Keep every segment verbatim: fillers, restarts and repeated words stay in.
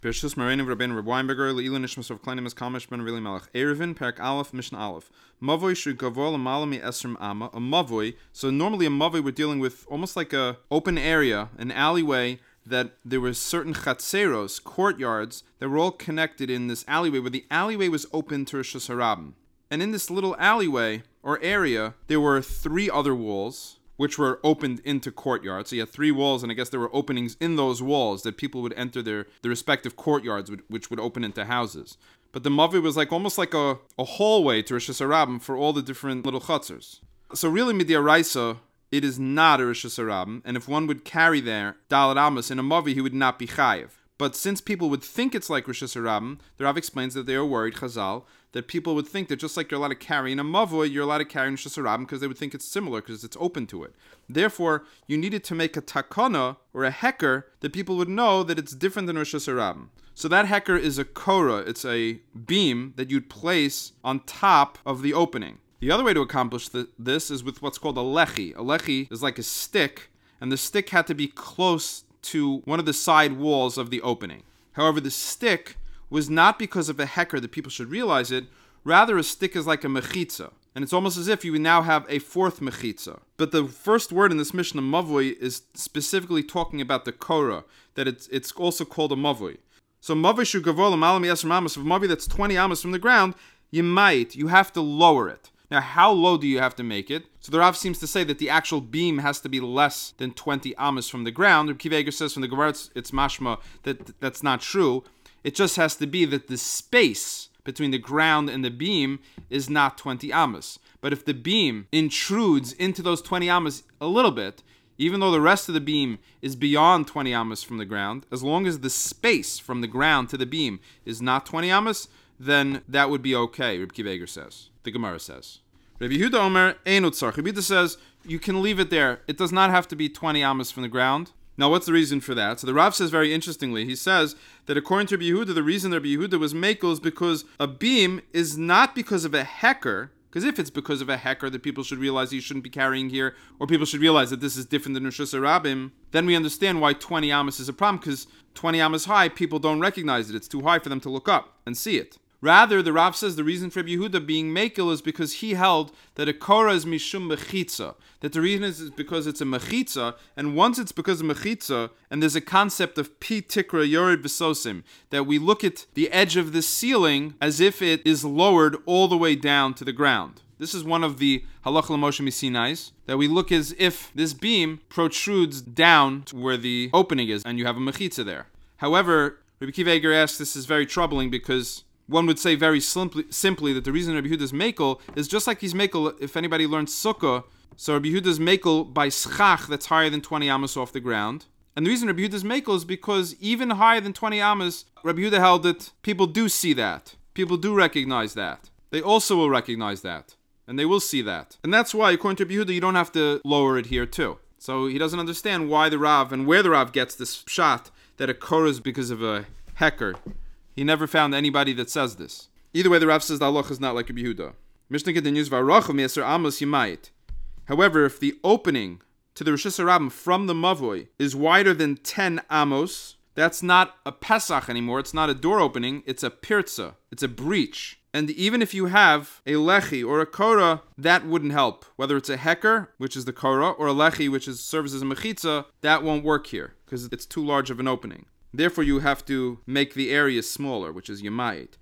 Birshus Marinav Rabbeinu Reb Weinberger Le'ilu Nishmas of Kleinimus Kalmesh Ben Rili Melech Erevin Perak Aleph Mishnah Aleph Mavoi should gavol amalami esrim ama a mavoi. So normally a mavoi we're dealing with almost like a open area, an alleyway that there were certain chatzeros, courtyards that were all connected in this alleyway where the alleyway was open to Rosh Hashanah. And in this little alleyway or area there were three other walls which were opened into courtyards. So you had three walls, and I guess there were openings in those walls that people would enter their, their respective courtyards, which would open into houses. But the mavi was like almost like a, a hallway to Rosh Hashanah for all the different little chutzers. So really, midiaraisa, it is not a Rosh Hashanah, and if one would carry there Dalet Amos in a mavi, he would not be chayiv. But since people would think it's like Rosh Hashanah, the Rav explains that they are worried, Chazal, that people would think that just like you're allowed to carry in a mavoi, you're allowed to carry in Rosh Hashanah because they would think it's similar because it's open to it. Therefore, you needed to make a takana or a heker that people would know that it's different than Rosh Hashanah. So that heker is a korah, it's a beam that you'd place on top of the opening. The other way to accomplish th- this is with what's called a lechi. A lechi is like a stick, and the stick had to be close to one of the side walls of the opening. However, the stick was not because of a heker that people should realize it, rather a stick is like a mechitza. And it's almost as if you would now have a fourth mechitza. But the first word in this Mishnah, mavoi, is specifically talking about the korah, that it's it's also called a mavoi. So mavoi shu gavol amalami esrim amos, of mavoi that's twenty amos from the ground, you might, you have to lower it. Now, how low do you have to make it? So the Rav seems to say that the actual beam has to be less than twenty amos from the ground. Reb Kiva Eiger says from the Gemara, it's, it's mashma that that's not true. It just has to be that the space between the ground and the beam is not twenty amos. But if the beam intrudes into those twenty amos a little bit, even though the rest of the beam is beyond twenty amos from the ground, as long as the space from the ground to the beam is not twenty amos, then that would be okay, Reb Kiva Eiger says. The Gemara says. Rabbi Yehuda Omer, Einut Tzarich. Rabbi Yehuda says, you can leave it there. It does not have to be twenty amos from the ground. Now, what's the reason for that? So the Rav says very interestingly, he says that according to Rabbi Yehuda, the reason Rabbi Yehuda was makel is because a beam is not because of a heker, because if it's because of a heker that people should realize you shouldn't be carrying here, or people should realize that this is different than Rosh Hashanah, then we understand why twenty amos is a problem, because twenty amos high, people don't recognize it. It's too high for them to look up and see it. Rather, the Rav says the reason for Rabbi Yehuda being makel is because he held that a korah is mishum mechitza. That the reason is because it's a mechitza, and once it's because of mechitza, and there's a concept of pi tikra yored v'sosim, that we look at the edge of the ceiling as if it is lowered all the way down to the ground. This is one of the halacha l'moshe misinais, that we look as if this beam protrudes down to where the opening is, and you have a mechitza there. However, Rabbi Kiva Eiger asks, this is very troubling because one would say very simply, simply that the reason Rabbi Yehuda's makel is just like he's makel if anybody learns sukkah. So Rabbi Yehuda's makel by schach that's higher than twenty amos off the ground. And the reason Rabbi Yehuda's makel is because even higher than twenty amos, Rabbi Yehuda held that people do see that. People do recognize that. They also will recognize that. And they will see that. And that's why, according to Rabbi Yehuda, you don't have to lower it here too. So he doesn't understand why the Rav and where the Rav gets this shot that a korah is because of a heker. He never found anybody that says this. Either way, the Rav says the halacha is not like Rabbi Yehuda. Mishnah continues, V'arachav mi'aser amos yimayit. However, if the opening to the Rosh Hashanah from the mavoi is wider than ten amos, that's not a Pesach anymore. It's not a door opening. It's a pirza. It's a breach. And even if you have a lechi or a korah, that wouldn't help. Whether it's a heker, which is the korah, or a lechi, which is, serves as a mechitza, that won't work here because it's too large of an opening. Therefore, you have to make the area smaller, which is yamayit.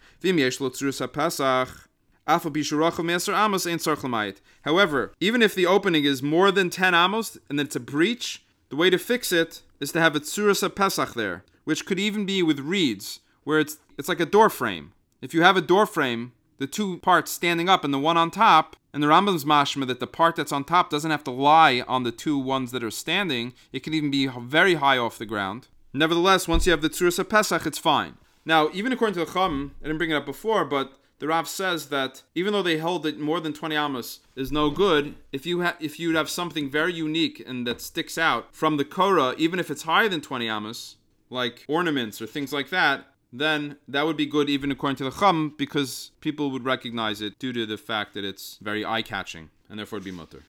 However, even if the opening is more than ten amos and it's a breach, the way to fix it is to have a tzuras pesach there, which could even be with reeds, where it's it's like a door frame. If you have a door frame, the two parts standing up and the one on top, and the Rambam's mashma that the part that's on top doesn't have to lie on the two ones that are standing, it can even be very high off the ground. Nevertheless, once you have the Tzuras HaPesach, it's fine. Now, even according to the Chum, I didn't bring it up before, but the Rav says that even though they hold that more than twenty amos is no good, if you ha- if you'd have something very unique and that sticks out from the Korah, even if it's higher than twenty amos, like ornaments or things like that, then that would be good even according to the Chum, because people would recognize it due to the fact that it's very eye-catching, and therefore it'd be mutter.